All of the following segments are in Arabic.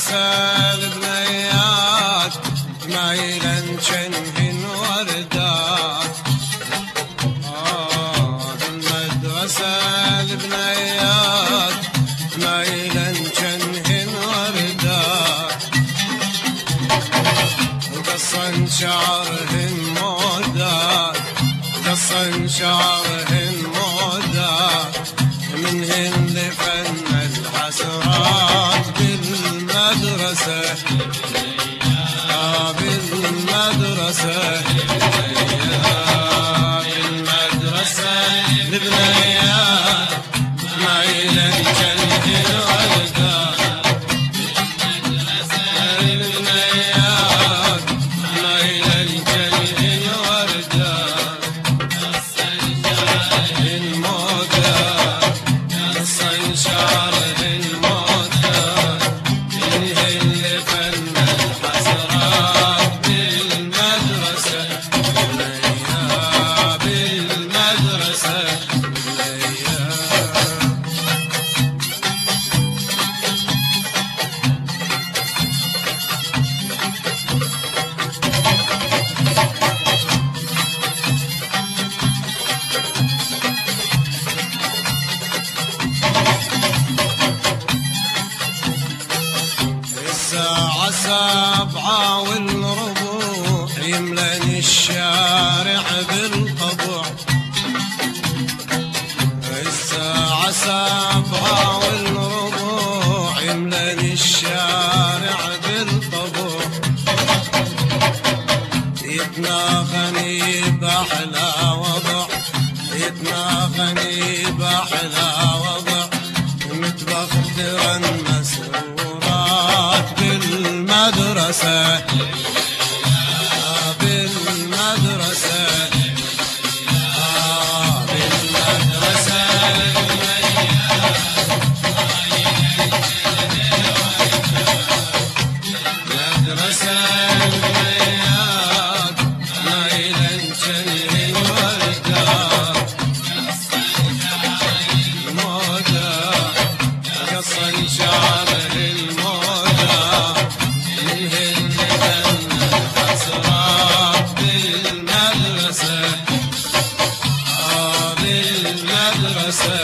البنيات مايلا شنهن وردات. بالمدرسة البنيات مايلا شنهن وردات. وقصن شعرهن مودات، قصن شعرهن مودات. منهن لفن الحسرات بالمدرسة، بالمدرسة، بالمدرسة البنيات مايلا شنهن وردات. البنيات مايلا شنهن وردات. المودات قصن شعرهن مودات. منهن لفن الحسرات بالمدرسة، بالمدرسة. الساعة 7 والربع يملاني الشارع بالطبع. الساعة 7 والربع يملاني الشارع بالطبع. يتناغني بأحلى وضع، يتناغني بأحلى وضع. متبخترا مسرورات بالمدرسة، بالمدرسة، بالمدرسة. مدرسة البنيات مايلا شنهن وردات. المودات قصن شعره المودات. منهن لفن الحسرات بالمدرسة، بالمدرسة.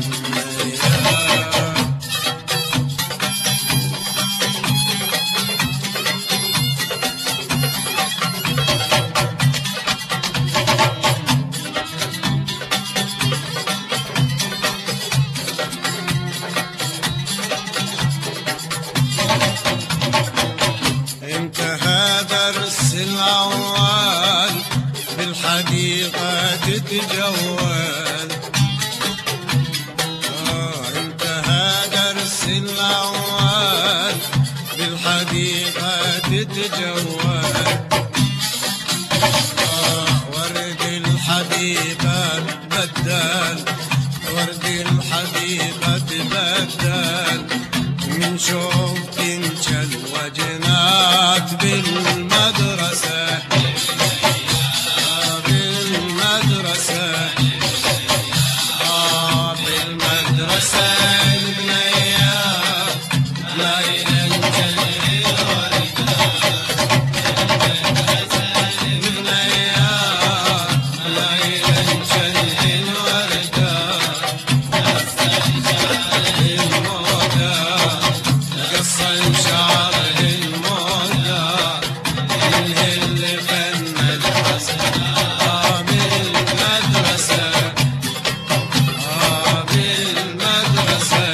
انتهى درس الأول بالحديقة تتجول. انتهى درس الأول بالحديقة تتجول. ورد الحديقة تبدل، ورد الحديقة تبدل. من شوق تنشل وجنات بالمدرسة، بالمدرسة، بالمدرسة البنيات مايلا شنهن وردات. البنيات مايلا شنهن وردات. المودات قصن شعره المودات. منهن لفن الحسرات بالمدرسة، بالمدرسة.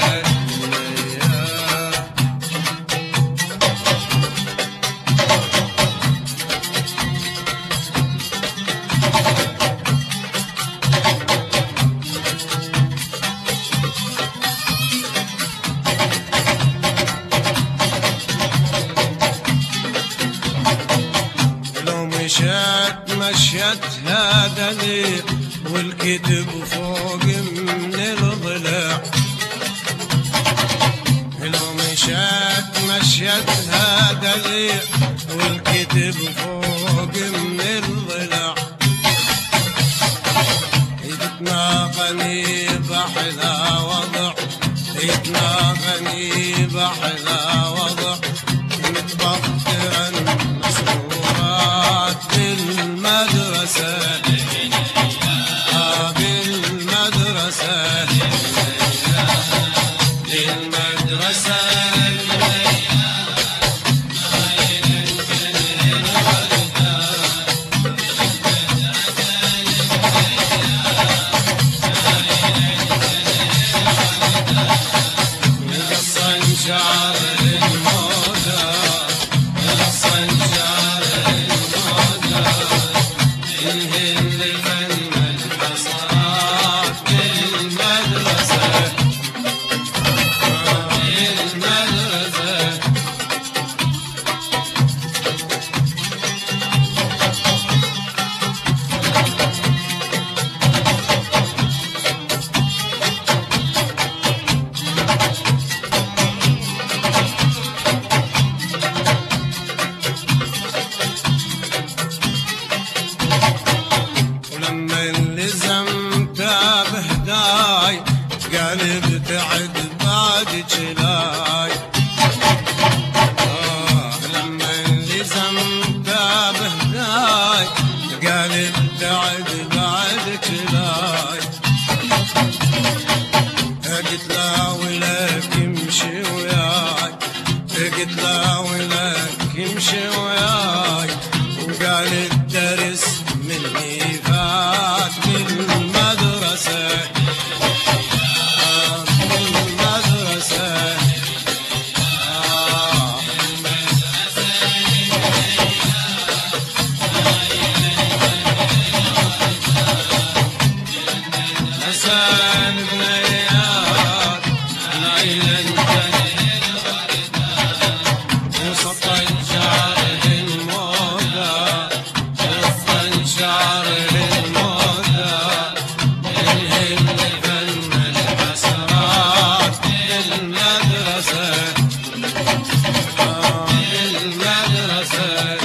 لو مشت مشيت هذا لي والكتب فوق من الضلع. لو مشت مشيت هذا لي والكتب فوق من الضلع. يتناغني بأحلى وضع، يتناغني بأحلى وضع. جلاي لما لزمت بهداي قال ابتعد بعد جلاي قلت لا ولك امشي وياي قلت لا ولك امشي وياي وقال الدرس مني فات بالمدرسة حسن بن اياد ليلا وسط الشعر للموضة وسط الشعر للموضة الهل فن الحسرات بالمدرسة بالمدرسة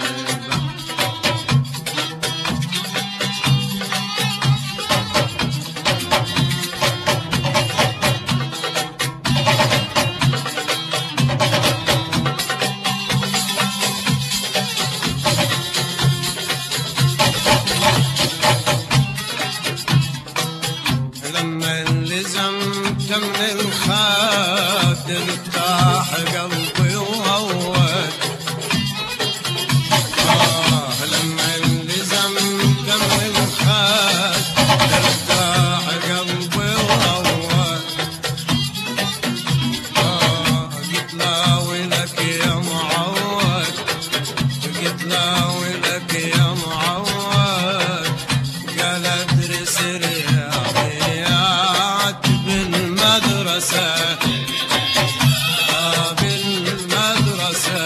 لما لزمت من الخد ارتاح قلبي وهوت لما لزمت من الخد ارتاح قلبي وهوت قلت لا ولك يا معود قلت لا ولك يا معود قال ادرس رياضيات بالمدرسة بالمدرسة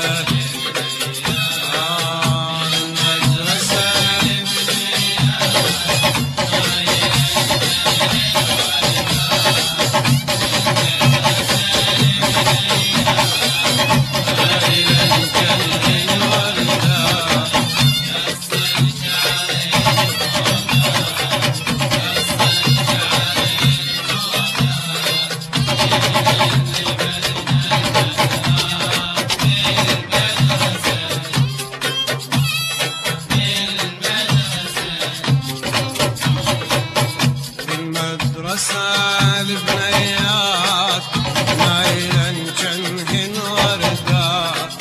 المدرسة البنيات مايلا جنهن وردات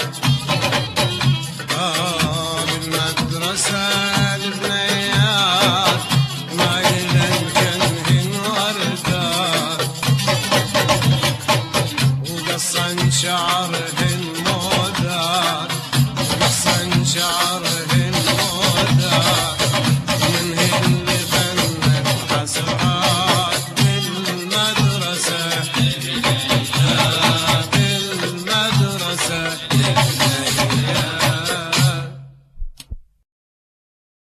بالمدرسة البنيات مايلا جنهن وردات وقصا شعر